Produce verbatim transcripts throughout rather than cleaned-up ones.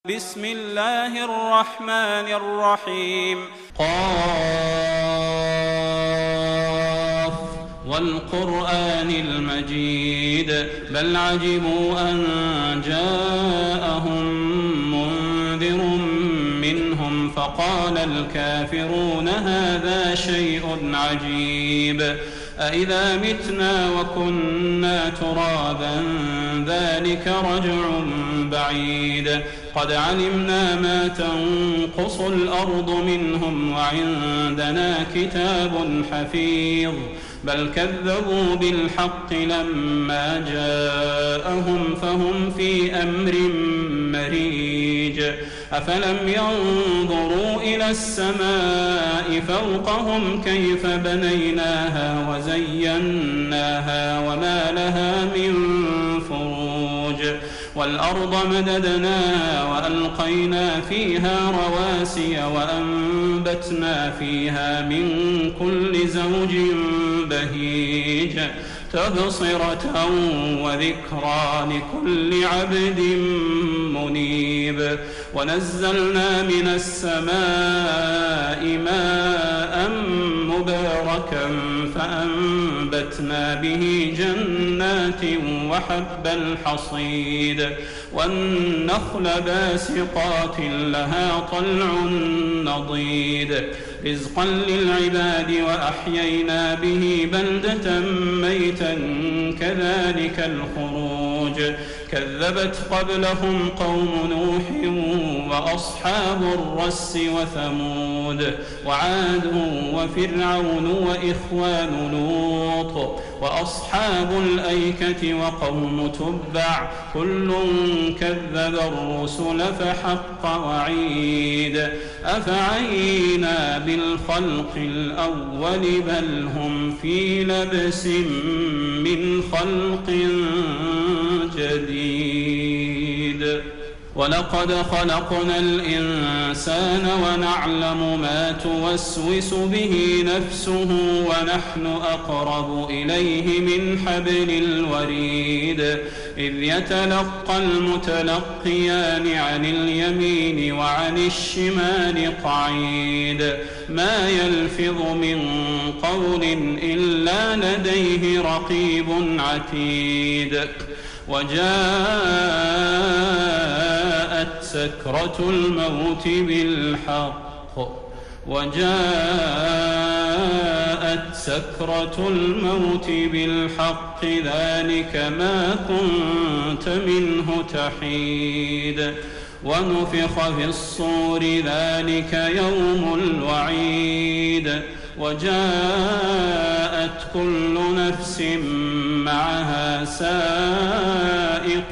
بسم الله الرحمن الرحيم. قاف والقرآن المجيد بل عجبوا أن جاءهم منذر منهم فقال الكافرون هذا شيء عجيب أإذا متنا وكنا ترابا ذلك رجع بعيد قد علمنا ما تنقص الأرض منهم وعندنا كتاب حفيظ بل كذبوا بالحق لما جاءهم فهم في أمر مريج أفلم ينظروا إلى السماء فوقهم كيف بنيناها وزيناها وما لها من فروج والأرض مددناها وألقينا فيها رواسي وأنبتنا فيها من كل زوج بهيج تبصرة وذكرى لكل عبد منيب ونزلنا من السماء ماء مباركا فأنبتنا به جنات وحب الحصيد والنخل باسقات لها طلع نضيد رزقا للعباد وأحيينا به بلدة ميتا كذلك الخروج كذبت قبلهم قوم نوح وأصحاب الرس وثمود وعاد وفرعون وإخوان لوط وأصحاب الأيكة وقوم تبع كل كذب الرسل فحق وعيد أفعينا بالخلق الأول بل هم في لبس من خلق جديد ولقد خلقنا الإنسان ونعلم ما توسوس به نفسه ونحن أقرب إليه من حبل الوريد إذ يتلقى المتلقيان عن اليمين وعن الشمال قعيد ما يلفظ من قول إلا لديه رقيب عتيد وجاءت سكرة الموت بالحق وجاءت سكرة الموت بالحق ذلك ما كنت منه تحيد ونفخ في الصور ذلك يوم الوعيد وجاءت كل نفس معها سائق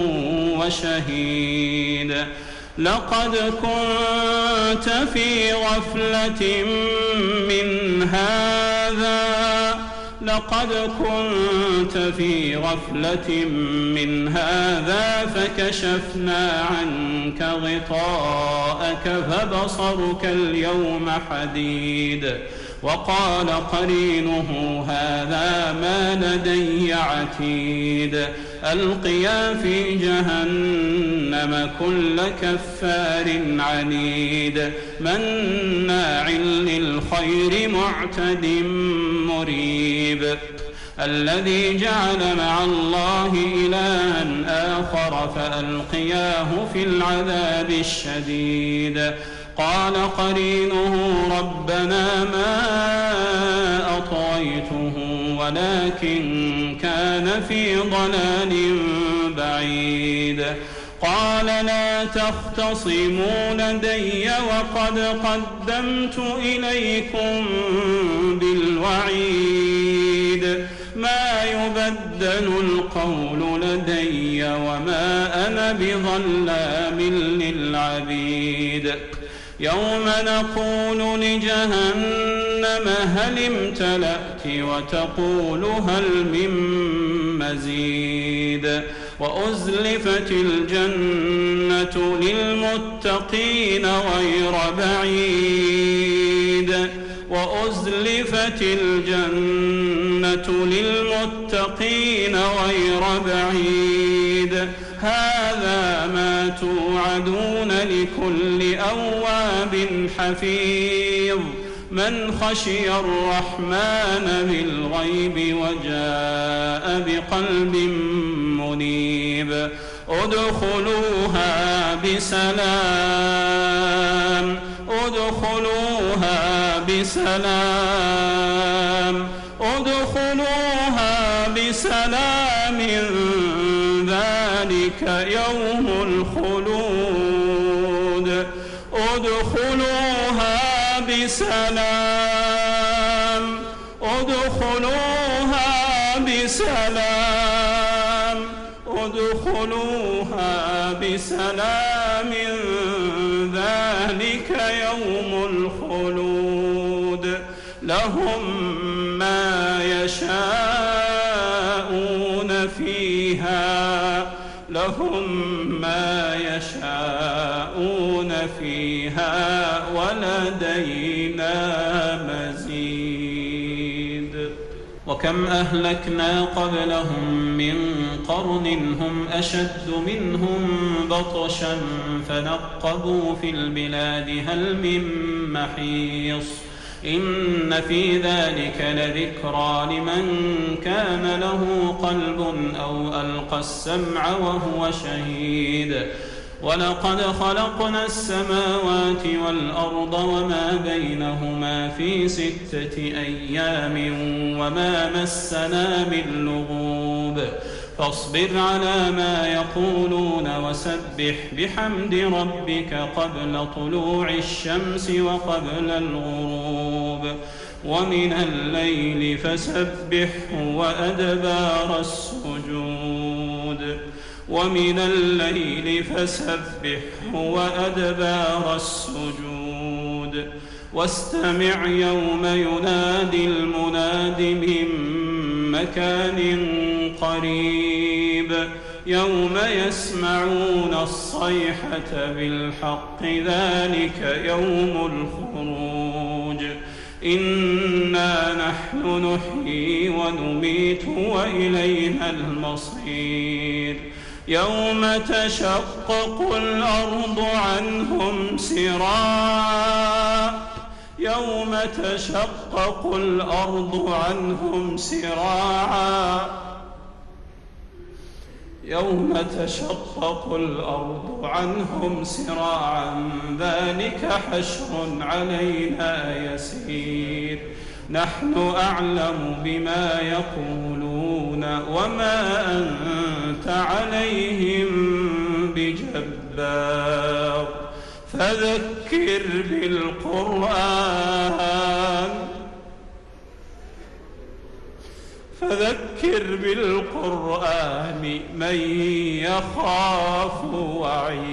وشهيد لقد كنت في غفلة من هذا لقد كنت في غفلة من هذا فكشفنا عنك غطاءك فبصرك اليوم حديد وقال قرينه هذا ما لدي عتيد ألقيا في جهنم كل كفار عنيد مناع للخير معتد مريب الذي جعل مع الله إلها آخر فألقياه في العذاب الشديد قال قرينه ربنا ما أطغيته ولكن كان في ضلال بعيد قال لا تختصموا لدي وقد قدمت إليكم بالوعيد ما يبدل القول لدي وما أنا بظلام للعبيد يوم نقول لجهنم هل امتلأت وتقول هل من مزيد وأزلفت الجنة للمتقين غير بعيد وأزلفت الجنة للمتقين غير بعيد هذا ما توعدون لكل أواب حفيظ من خشي الرحمن بالغيب وجاء بقلب منيب ادخلوها بسلام ادخلوها بسلام ادخلوها بسلام ذلك يوم الخلود ادخلوها بسلام ادخلوها بسلام ادخلوها بسلام ذلك يوم الخلود لهم ما يشاءون فيها لهم ما يشاءون فيها ولدينا مزيد وكم أهلكنا قبلهم من قرن هم أشد منهم بطشا فنقبوا في البلاد هل من محيص إن في ذلك لذكرى لمن كان له قلب أو ألقى السمع وهو شهيد ولقد خلقنا السماوات والأرض وما بينهما في ستة أيام وما مسنا من لغوب فاصبر على ما يقولون وسبح بحمد ربك قبل طلوع الشمس وقبل الغروب ومن الليل فسبحه وأدبار السجود ومن الليل فسبحه وأدبار السجود واستمع يوم ينادي المناد من مكان قريب يوم يسمعون الصيحة بالحق ذلك يوم الخروج إنا نحن نحيي ونميت وإلينا المصير يوم تشقق الأرض عنهم سراعا يوم تشقق الأرض عنهم سراعا يوم تشقق الأرض عنهم سراعا ذلك حشر علينا يسير نحن أعلم بما يقولون وما أنت عليهم بجبار فذكر بالقرآن فذكر بالقرآن من يخاف وعيد